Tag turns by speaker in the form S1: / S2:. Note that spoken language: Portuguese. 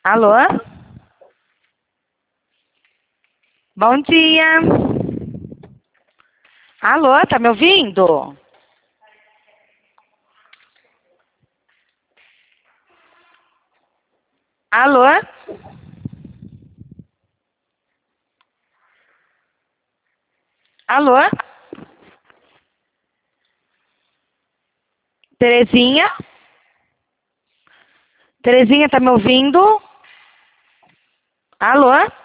S1: Alô? Bom dia. Alô, tá me ouvindo? Alô? Alô? Terezinha? Terezinha, tá me ouvindo? Alô?